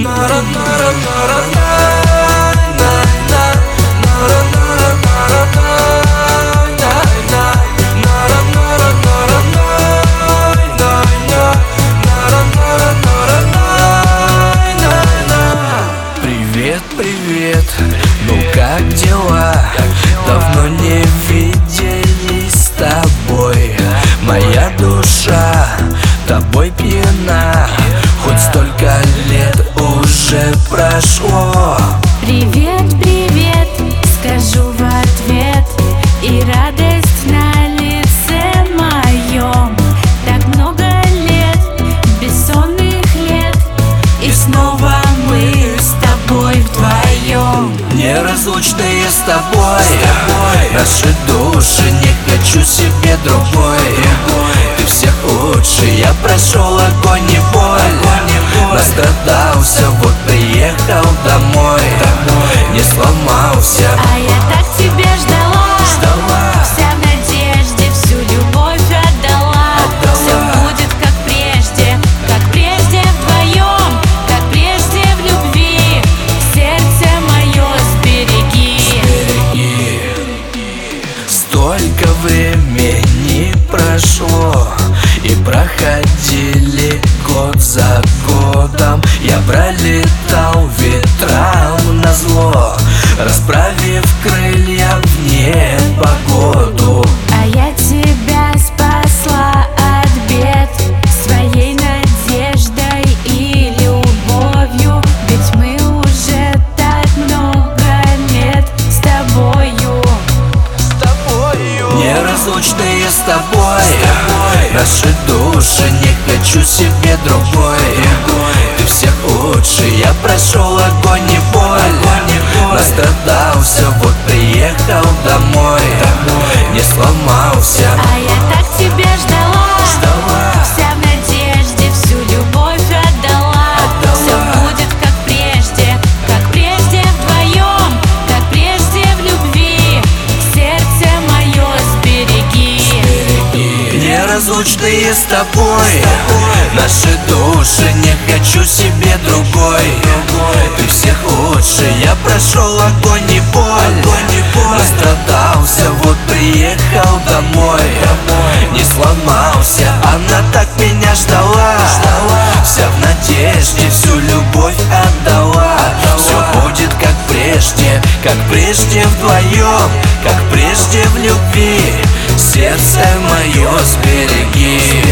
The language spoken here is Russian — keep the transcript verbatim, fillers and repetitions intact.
Привет, привет, ну как дела? Давно не виделись с тобой. Моя душа тобой пьяна, хоть столько лет уже прошло. Привет, привет, скажу в ответ, и радость на лице моем. Так много лет, бессонных лет, и снова мы с тобой вдвоем. Неразлучные с тобой, наши души, не хочу себе другой. Ты всех лучше, я прошел огонь и боль, настрадался, вот приехал домой, не сломался. А я так тебя ждала, Ждала. вся в надежде, всю любовь отдала. Отдала. Все будет как прежде, как прежде вдвоем, как прежде в любви. Сердце мое сбереги. Береги. Столько времени прошло, и проходили год за годом. Я пролетал ветрам назло, расправив крылья в непогоду. А я тебя спасла от бед своей надеждой и любовью. Ведь мы уже так много лет с тобою. С тобою. Неразлучные с тобой, наши души, не хочу себе другой. Ты всех лучше, я прошел огонь и боль, настрадался, вот приехал домой, не сломался. А я так тебя ждала, Ждала. вся в надежде, всю любовь отдала. Отдала. Все будет как прежде, как прежде вдвоем, как прежде в любви. Сердце мое сбереги. Неразлучные с тобой, наши души, не хочу себе другой. Ты всех лучше, я прошел огонь и боль, настрадался, вот приехал домой, не сломался. Она так меня ждала, вся в надежде, всю любовь отдала. Все будет как прежде, как прежде вдвоем, как прежде в любви. Сердце мое сбереги.